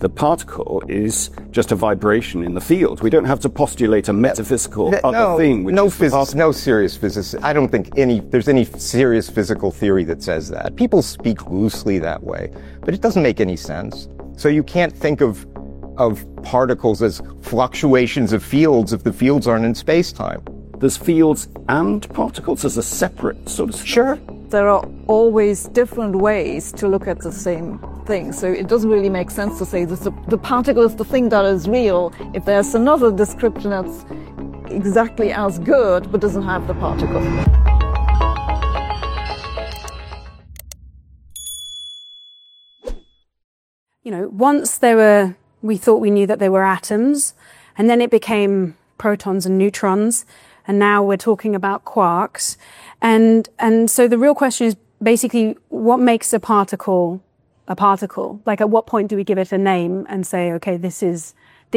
the particle is just a vibration in the field. We don't have to postulate a metaphysical other thing. Which no serious physicist. I don't think there's any serious physical theory that says that. People speak loosely that way, but it doesn't make any sense. So you can't think of particles as fluctuations of fields if the fields aren't in space-time. There's fields and particles as a separate sort of... Sure. There are always different ways to look at the same thing. So it doesn't really make sense to say that the particle is the thing that is real if there's another description that's exactly as good but doesn't have the particle. Once we thought we knew that they were atoms, and then it became protons and neutrons, and now we're talking about quarks. And so the real question is basically, what makes a particle a particle? Like, at what point do we give it a name and say, okay, this is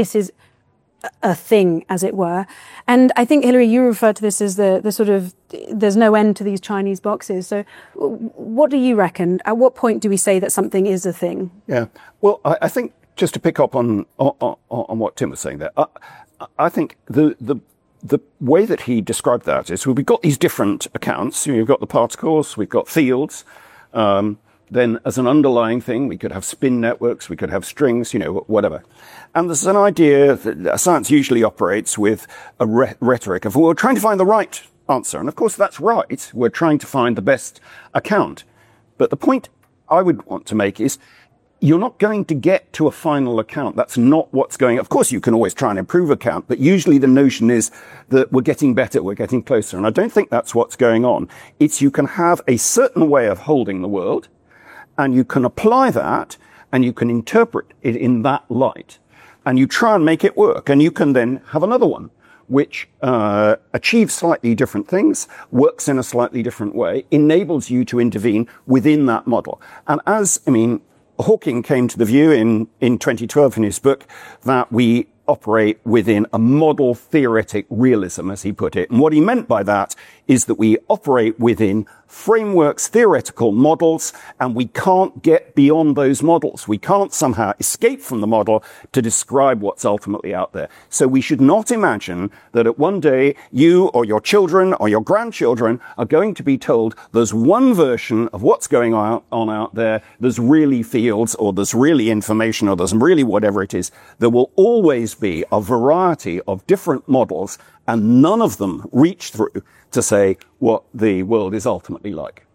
a thing, as it were? And I think, Hilary, you referred to this as the sort of, there's no end to these Chinese boxes. So what do you reckon? At what point do we say that something is a thing? Yeah. Well, I think, just to pick up on what Tim was saying there, I think the way that he described that is, we've got these different accounts. We've got the particles, we've got fields. Then as an underlying thing, we could have spin networks, we could have strings, whatever. And there's an idea that science usually operates with a rhetoric of, well, we're trying to find the right answer. And of course, that's right. We're trying to find the best account. But the point I would want to make is, you're not going to get to a final account. That's not what's going on. Of course, you can always try and improve account, but usually the notion is that we're getting better, we're getting closer. And I don't think that's what's going on. It's, you can have a certain way of holding the world, and you can apply that, and you can interpret it in that light, and you try and make it work. And you can then have another one, which achieves slightly different things, works in a slightly different way, enables you to intervene within that model. And Hawking came to the view in 2012 in his book that we operate within a model theoretic realism, as he put it. And what he meant by that is that we operate within frameworks, theoretical models, and we can't get beyond those models. We can't somehow escape from the model to describe what's ultimately out there. So we should not imagine that at one day you or your children or your grandchildren are going to be told there's one version of what's going on out there, there's really fields, or there's really information, or there's really whatever it is. There will always be a variety of different models, and none of them reach through to say what the world is ultimately like.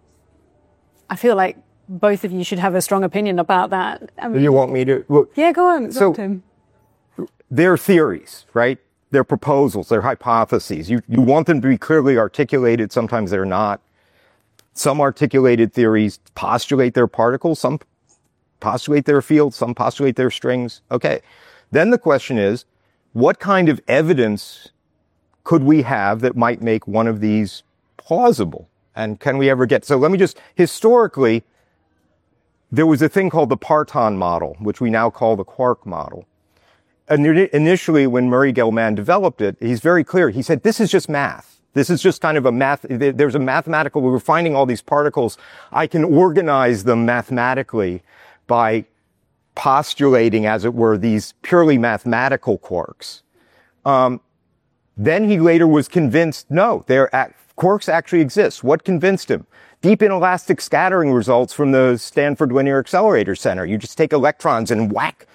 I feel like both of you should have a strong opinion about that. You want me to? Well, yeah, go on. So, they're theories, right? They're proposals, they're hypotheses. You want them to be clearly articulated. Sometimes they're not. Some articulated theories postulate their particles, some postulate their fields, some postulate their strings. Okay. Then the question is, what kind of evidence could we have that might make one of these plausible? And can we ever get... So let me just... Historically, there was a thing called the Parton model, which we now call the quark model. And initially, when Murray Gell-Mann developed it, he's very clear. He said, this is just math. This is just kind of a math... There's a mathematical... We're finding all these particles. I can organize them mathematically by postulating, as it were, these purely mathematical quarks. Then he later was convinced, no, quarks actually exist. What convinced him? Deep inelastic scattering results from the Stanford Linear Accelerator Center. You just take electrons and whack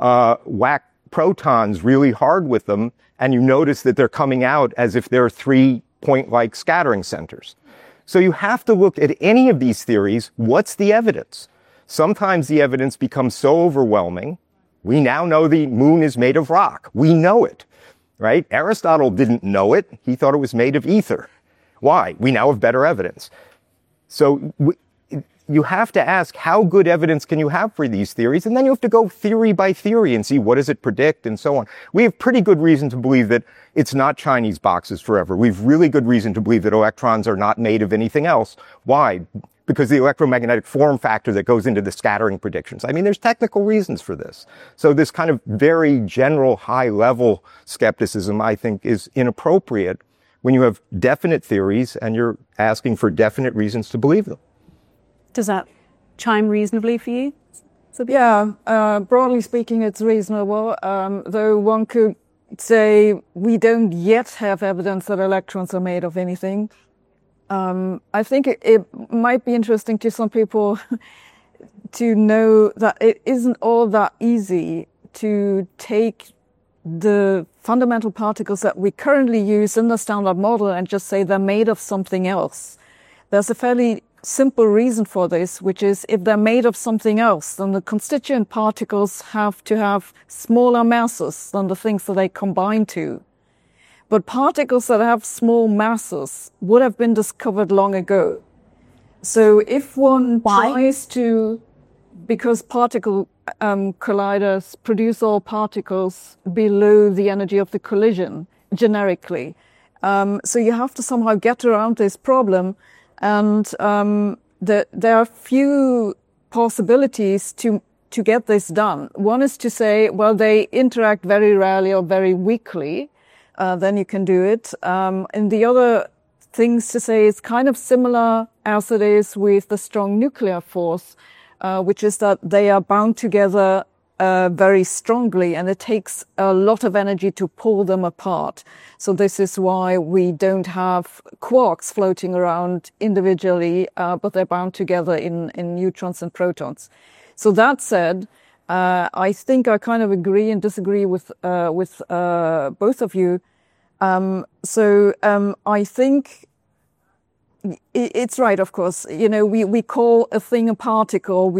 protons really hard with them, and you notice that they're coming out as if they're 3-point-like scattering centers. So you have to look at any of these theories. What's the evidence? Sometimes the evidence becomes so overwhelming. We now know the moon is made of rock. We know it. Right? Aristotle didn't know it. He thought it was made of ether. Why? We now have better evidence. So you have to ask, how good evidence can you have for these theories? And then you have to go theory by theory and see, what does it predict, and so on. We have pretty good reason to believe that it's not Chinese boxes forever. We have really good reason to believe that electrons are not made of anything else. Why? Because the electromagnetic form factor that goes into the scattering predictions. There's technical reasons for this. So this kind of very general, high-level skepticism, I think, is inappropriate when you have definite theories and you're asking for definite reasons to believe them. Does that chime reasonably for you? Broadly speaking, it's reasonable, though one could say we don't yet have evidence that electrons are made of anything. I think it might be interesting to some people to know that it isn't all that easy to take the fundamental particles that we currently use in the standard model and just say they're made of something else. There's a fairly simple reason for this, which is if they're made of something else, then the constituent particles have to have smaller masses than the things that they combine to. But particles that have small masses would have been discovered long ago. So if one tries to, because particle colliders produce all particles below the energy of the collision generically. So you have to somehow get around this problem, and there are few possibilities to get this done. One is to say, well, they interact very rarely or very weakly, then you can do it. And the other things to say is kind of similar as it is with the strong nuclear force, which is that they are bound together very strongly, and it takes a lot of energy to pull them apart. So this is why we don't have quarks floating around individually, but they're bound together in neutrons and protons. So that said, I think I kind of agree and disagree with both of you. I think it's right, of course. You know, we call a thing a particle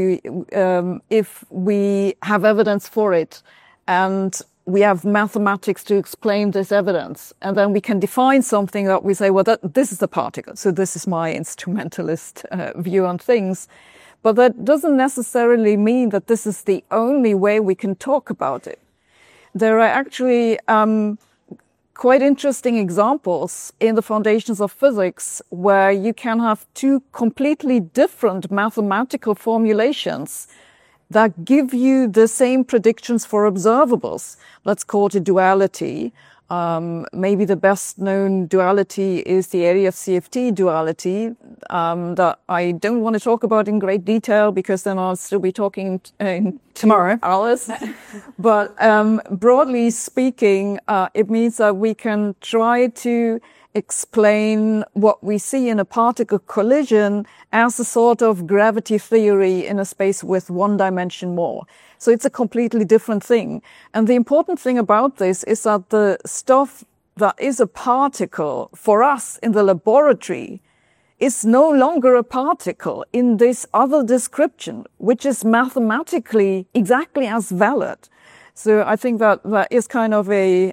if we have evidence for it, and we have mathematics to explain this evidence, and then we can define something that we say, well, this is a particle. So this is my instrumentalist view on things. But that doesn't necessarily mean that this is the only way we can talk about it. There are actually quite interesting examples in the foundations of physics where you can have two completely different mathematical formulations that give you the same predictions for observables. Let's call it a duality. Maybe the best known duality is the area of CFT duality, that I don't want to talk about in great detail because then I'll still be talking in tomorrow hours. But broadly speaking, it means that we can try to explain what we see in a particle collision as a sort of gravity theory in a space with one dimension more. So it's a completely different thing. And the important thing about this is that the stuff that is a particle for us in the laboratory is no longer a particle in this other description, which is mathematically exactly as valid. So I think that is kind of a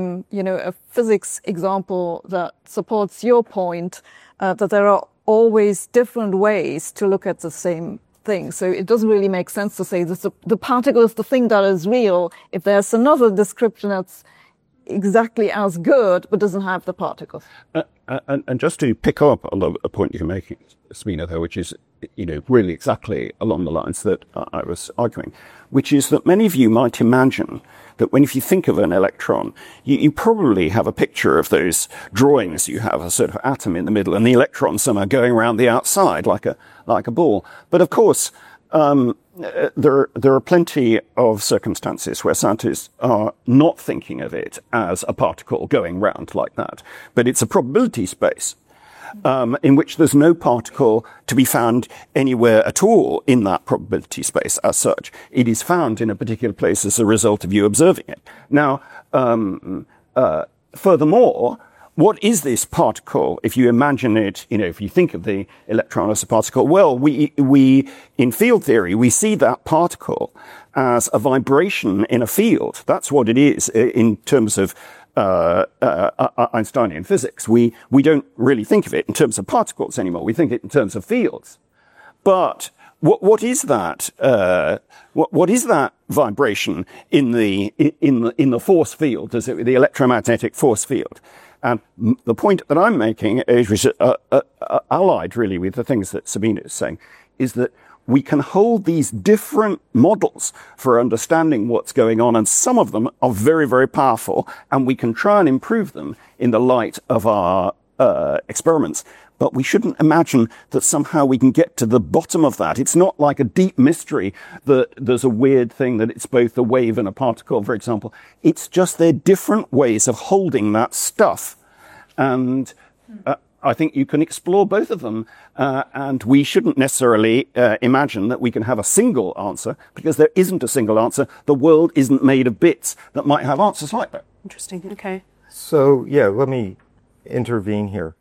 physics example that supports your point, that there are always different ways to look at the same thing. So it doesn't really make sense to say that the particle is the thing that is real if there's another description that's exactly as good but doesn't have the particles. And just to pick up on a point you're making, Sabine, though, which is, really exactly along the lines that I was arguing, which is that many of you might imagine that if you think of an electron, you probably have a picture of those drawings. You have a sort of atom in the middle and the electron somehow going around the outside like a ball. But of course, there are plenty of circumstances where scientists are not thinking of it as a particle going round like that, but it's a probability space in which there's no particle to be found anywhere at all in that probability space as such. It is found in a particular place as a result of you observing it. Now, furthermore, what is this particle? If you imagine it, if you think of the electron as a particle, well, we in field theory, we see that particle as a vibration in a field. That's what it is in terms of Einsteinian physics. We don't really think of it in terms of particles anymore. We think it in terms of fields. But what is that? What is that vibration in the force field? The electromagnetic force field? And the point that I'm making, which is allied really with the things that Sabine is saying, is that we can hold these different models for understanding what's going on, and some of them are very, very powerful, and we can try and improve them in the light of our experiments. But we shouldn't imagine that somehow we can get to the bottom of that. It's not like a deep mystery that there's a weird thing that it's both a wave and a particle, for example. It's just they're different ways of holding that stuff. And I think you can explore both of them. And we shouldn't necessarily imagine that we can have a single answer, because there isn't a single answer. The world isn't made of bits that might have answers like that. Interesting. Okay. So, yeah, let me intervene here.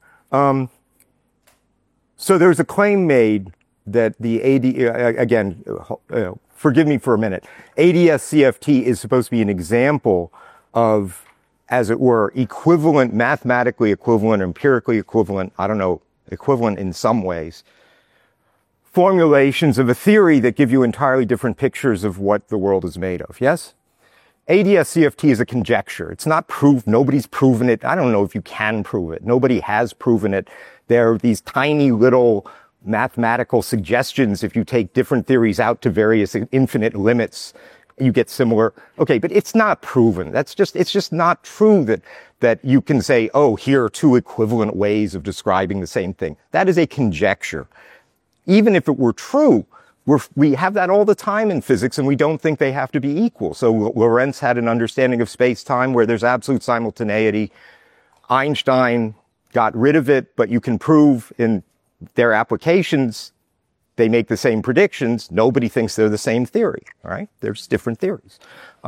So there's a claim made that the again, forgive me for a minute, ADS-CFT is supposed to be an example of, as it were, equivalent, mathematically equivalent, empirically equivalent, I don't know, equivalent in some ways, formulations of a theory that give you entirely different pictures of what the world is made of, yes? ADS-CFT is a conjecture. It's not proved. Nobody's proven it. I don't know if you can prove it. Nobody has proven it. There are these tiny little mathematical suggestions. If you take different theories out to various infinite limits, you get similar. Okay, but it's not proven. It's just not true that you can say, oh, here are two equivalent ways of describing the same thing. That is a conjecture. Even if it were true, we have that all the time in physics, and we don't think they have to be equal. So Lorentz had an understanding of space-time where there's absolute simultaneity. Einstein got rid of it, but you can prove in their applications they make the same predictions. Nobody thinks they're the same theory, all right? There's different theories.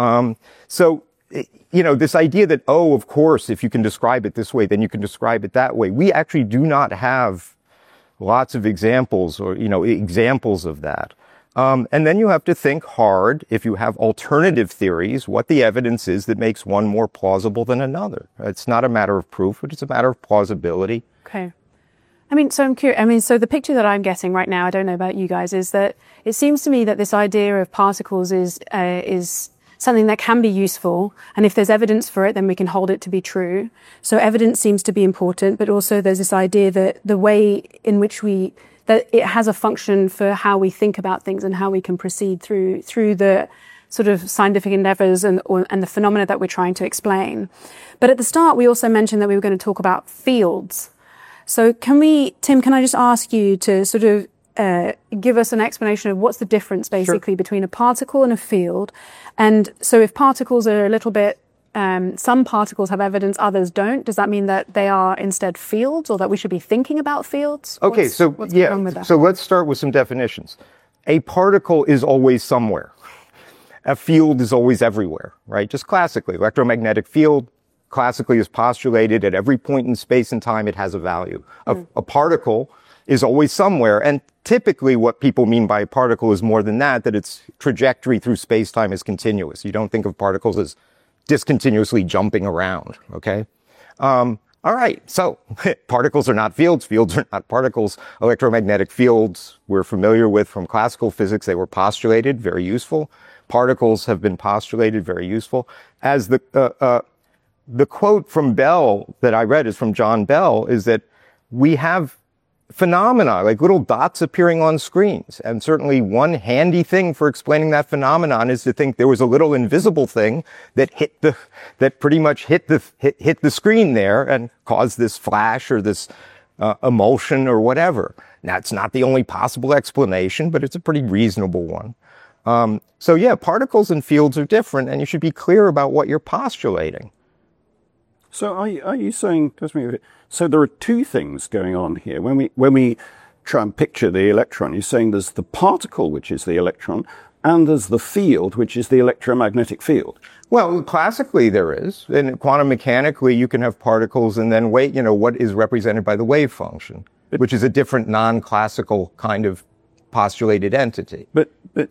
So, this idea that, oh, of course, if you can describe it this way, then you can describe it that way. We actually do not have lots of examples or, examples of that. And then you have to think hard, if you have alternative theories, what the evidence is that makes one more plausible than another. It's not a matter of proof, but it's a matter of plausibility. Okay. So I'm curious. So the picture that I'm getting right now, I don't know about you guys, is that it seems to me that this idea of particles is something that can be useful. And if there's evidence for it, then we can hold it to be true. So evidence seems to be important, but also there's this idea that the way in which that it has a function for how we think about things and how we can proceed through the sort of scientific endeavors and the phenomena that we're trying to explain. But at the start, we also mentioned that we were going to talk about fields. So Tim, can I just ask you to sort of give us an explanation of what's the difference basically between a particle and a field? And so if particles are a little bit, some particles have evidence, others don't, does that mean that they are instead fields, or that we should be thinking about fields? Okay, what's going on with that? So let's start with some definitions. A particle is always somewhere. A field is always everywhere, right? Just classically, electromagnetic field classically is postulated at every point in space and time it has a value. A particle is always somewhere, and typically what people mean by a particle is more than that its trajectory through space-time is continuous. You don't think of particles as discontinuously jumping around, okay? All right, so particles are not fields. Fields are not particles. Electromagnetic fields we're familiar with from classical physics. They were postulated, very useful. Particles have been postulated, very useful. As the quote from Bell that I read is from John Bell, is that we have phenomena, like little dots appearing on screens. And certainly one handy thing for explaining that phenomenon is to think there was a little invisible thing that pretty much hit the screen there and caused this flash or this emulsion or whatever. Now, it's not the only possible explanation, but it's a pretty reasonable one. So yeah, particles and fields are different, and you should be clear about what you're postulating. So are you saying, so there are two things going on here. When we try and picture the electron, you're saying there's the particle, which is the electron, and there's the field, which is the electromagnetic field. Well, classically there is. And quantum mechanically, you can have particles and then what is represented by the wave function, which is a different non-classical kind of postulated entity. But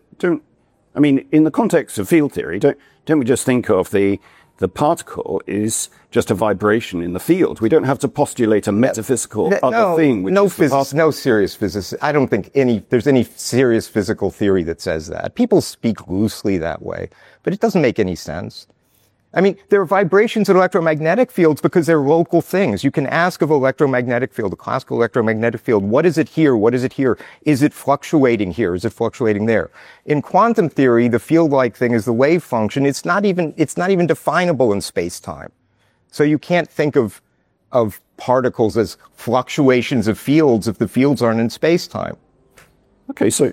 in the context of field theory, don't we just think of the particle is just a vibration in the field? We don't have to postulate a metaphysical other thing. No serious physicist. I don't think there's any serious physical theory that says that. People speak loosely that way, but it doesn't make any sense. There are vibrations in electromagnetic fields because they're local things. You can ask of an electromagnetic field, a classical electromagnetic field, what is it here? What is it here? Is it fluctuating here? Is it fluctuating there? In quantum theory, the field-like thing is the wave function. It's not even definable in space-time. So you can't think of of particles as fluctuations of fields if the fields aren't in space-time. Okay, so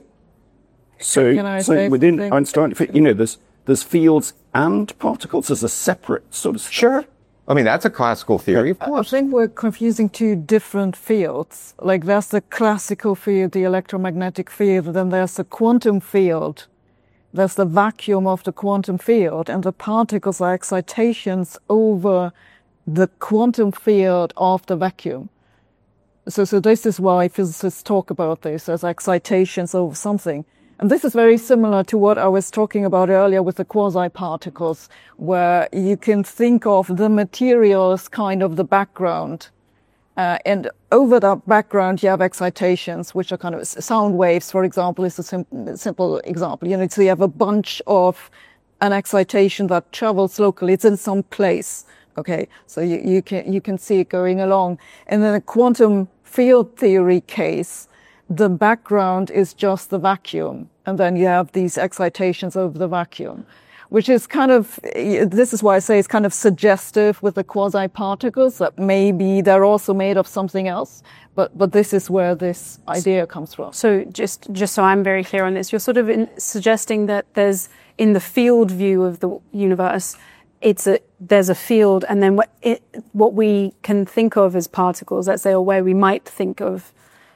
within Einstein, there's fields and particles as a separate sort of... Sure. I mean, that's a classical theory, of course. I think we're confusing two different fields. Like, there's the classical field, the electromagnetic field, then there's the quantum field. There's the vacuum of the quantum field, and the particles are excitations over the quantum field of the vacuum. So this is why physicists talk about this as excitations over something. And this is very similar to what I was talking about earlier with the quasi-particles, where you can think of the material as kind of the background. And over that background, you have excitations, which are kind of sound waves, for example, is a simple example. So you have a bunch of an excitation that travels locally. It's in some place. Okay. So you can see it going along. And then a quantum field theory case, the background is just the vacuum. And then you have these excitations over the vacuum, which is this is why I say it's kind of suggestive with the quasi-particles that maybe they're also made of something else. But this is where this idea comes from. So just so I'm very clear on this, you're sort of suggesting that there's, in the field view of the universe, there's a field, and then what we can think of as particles, let's say, or where we might think of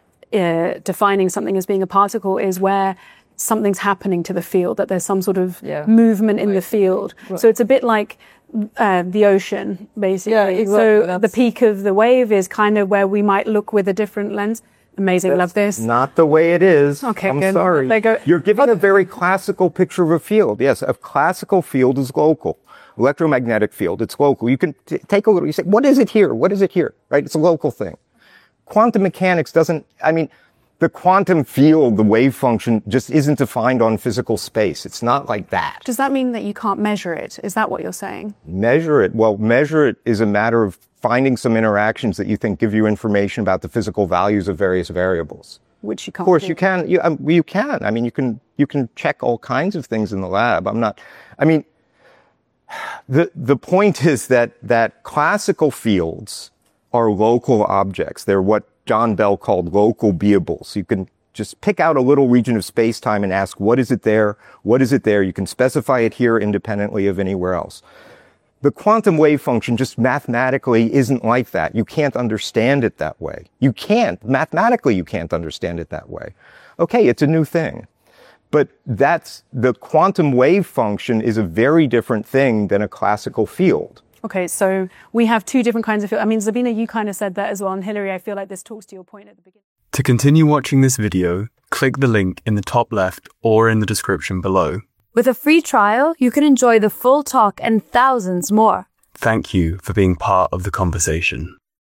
defining something as being a particle, is where something's happening to the field, that there's some sort of movement in the field. Right. So it's a bit like the ocean, basically. Yeah, exactly. So the peak of the wave is kind of where we might look with a different lens. Amazing, love this. Not the way it is. Okay, I'm good. sorry. You're giving a very classical picture of a field. Yes, a classical field is local. Electromagnetic field, it's local. You can take a little, you say, what is it here? What is it here? Right? It's a local thing. Quantum mechanics the quantum field, the wave function, just isn't defined on physical space. It's not like that. Does that mean that you can't measure it? Is that what you're saying? Measure it. Well, measure it is a matter of finding some interactions that you think give you information about the physical values of various variables. Which you can't. Of course, do. you can. You can. I mean, you can check all kinds of things in the lab. The point is that classical fields are local objects. They're what John Bell called local beables. You can just pick out a little region of space-time and ask, what is it there? What is it there? You can specify it here independently of anywhere else. The quantum wave function just mathematically isn't like that. You can't understand it that way. Mathematically, you can't understand it that way. Okay, it's a new thing. But the quantum wave function is a very different thing than a classical field. Okay, so we have two different kinds of field. I mean, Sabina, you kind of said that as well. And Hilary, I feel like this talks to your point at the beginning. To continue watching this video, click the link in the top left or in the description below. With a free trial, you can enjoy the full talk and thousands more. Thank you for being part of the conversation.